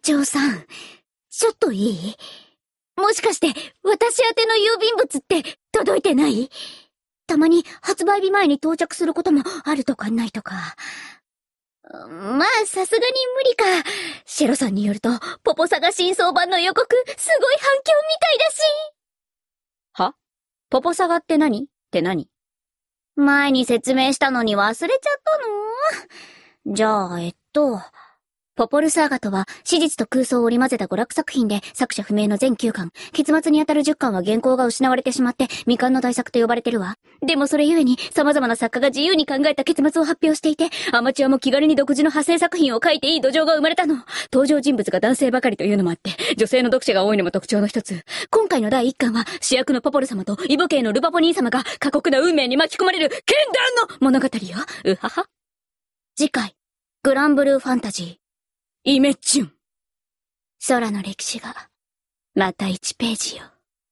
長さん、ちょっといい？もしかして、私宛ての郵便物って届いてない？たまに発売日前に到着することもあるとかないとか。まあ、さすがに無理か。シェロさんによると、ポポサガ新装版の予告、すごい反響みたいだし。 は？ポポサガって何？ 前に説明したのに忘れちゃったの？じゃあ、ポポルサーガとは史実と空想を織り交ぜた娯楽作品で作者不明の全9巻、結末にあたる10巻は原稿が失われてしまって未完の大作と呼ばれてるわ。でもそれゆえに様々な作家が自由に考えた結末を発表していて、アマチュアも気軽に独自の派生作品を書いていい土壌が生まれたの。登場人物が男性ばかりというのもあって、女性の読者が多いのも特徴の一つ。今回の第1巻は主役のポポル様とイボ系のルパポ兄様が過酷な運命に巻き込まれる禁断の物語よ。うはは。次回、グランブルーファンタジー。イメチュン。空の歴史が、また1ページよ。